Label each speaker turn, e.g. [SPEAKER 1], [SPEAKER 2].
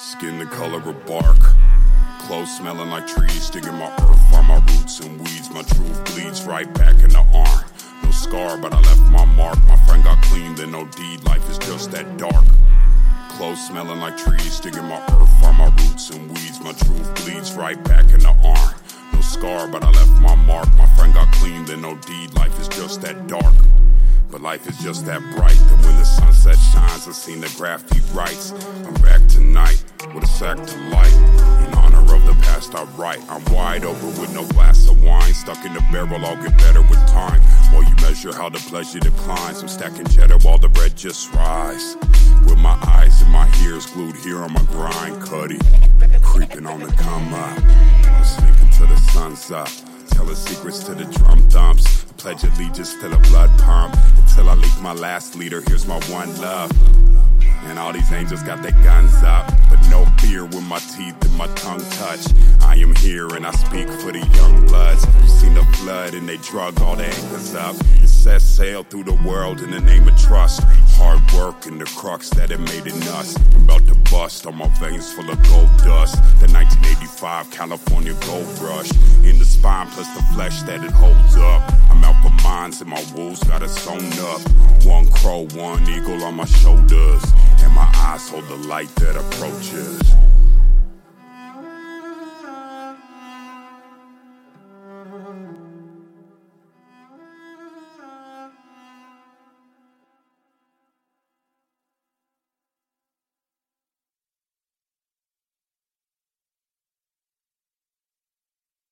[SPEAKER 1] Skin the color of bark, clothes smelling like trees, digging my earth, find my roots and weeds. My truth bleeds right back in the arm. No scar, but I left my mark. My friend got clean, then no deed. Life is just that dark. Clothes smelling like trees, digging my earth, find my roots and weeds. My truth bleeds right back in the arm. No scar, but I left my mark. My friend got clean, then no deed. Life is just that dark. But life is just that bright, that when the sunset shines, I seen the graffiti writes. I'm back tonight with a sack to light. In honor of the past I write. I'm wide open with no glass of wine. Stuck in the barrel, I'll get better with time. While you measure how the pleasure declines, I'm stacking cheddar while the bread just rise. With my eyes and my ears glued here on my grind, Cuddy creeping on the come up. I'm sleeping till the sun's up. Telling secrets to the drum thumps. Pledge allegiance to the blood pump. Until I leak my last leader, here's my one love. And all these angels got their guns up, but no fear when my teeth and my tongue touch. I am here and I speak for the young bloods. Seen the flood and they drug all the anchors up. It says sail through the world in the name of trust. Hard work and the crux that it made in us. I'm about to bust on my veins full of gold dust. The 1985 California gold rush. In the spine plus the flesh that it holds up. I'm out for mines and my wolves got it sewn up. One crow, one eagle on my shoulders. And my eyes hold the light that approaches.